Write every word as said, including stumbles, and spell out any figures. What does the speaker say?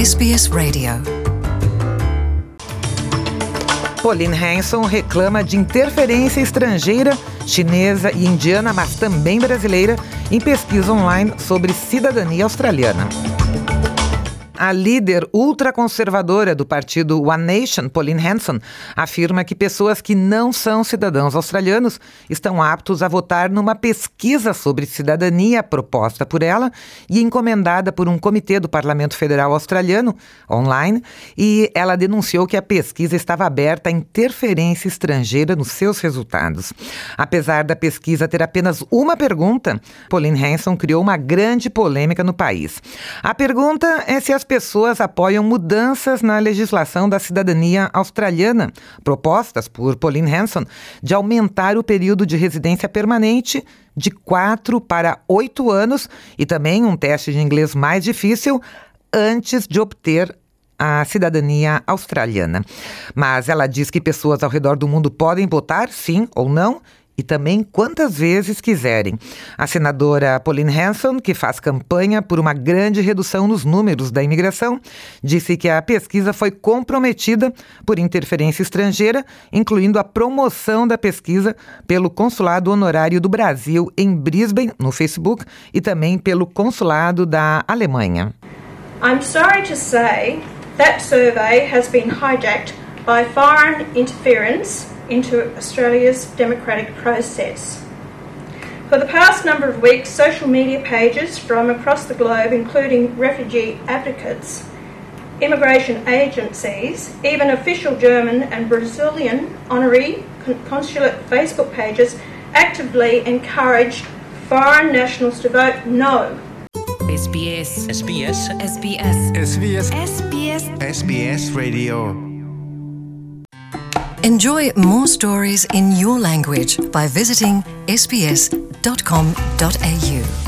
S B S Radio. Pauline Hanson reclama de interferência estrangeira, chinesa e indiana, mas também brasileira, em pesquisa online sobre cidadania australiana. A líder ultraconservadora do partido One Nation, Pauline Hanson, afirma que pessoas que não são cidadãos australianos estão aptos a votar numa pesquisa sobre cidadania proposta por ela e encomendada por um comitê do Parlamento Federal Australiano, online, e ela denunciou que a pesquisa estava aberta à interferência estrangeira nos seus resultados. Apesar da pesquisa ter apenas uma pergunta, Pauline Hanson criou uma grande polêmica no país. A pergunta é se as pessoas apoiam mudanças na legislação da cidadania australiana, propostas por Pauline Hanson, de aumentar o período de residência permanente de quatro para oito anos e também um teste de inglês mais difícil antes de obter a cidadania australiana. Mas ela diz que pessoas ao redor do mundo podem votar, sim ou não, e também quantas vezes quiserem. A senadora Pauline Hanson, que faz campanha por uma grande redução nos números da imigração, disse que a pesquisa foi comprometida por interferência estrangeira, incluindo a promoção da pesquisa pelo Consulado Honorário do Brasil em Brisbane, no Facebook, e também pelo Consulado da Alemanha. I'm sorry to say that survey has been hijacked by foreign interference into Australia's democratic process. For the past number of weeks, social media pages from across the globe, including refugee advocates, immigration agencies, even official German and Brazilian honorary consulate Facebook pages, actively encouraged foreign nationals to vote no. S B S. S B S. S B S. S B S. S B S. S B S Radio. Enjoy more stories in your language by visiting s b s dot com dot a u.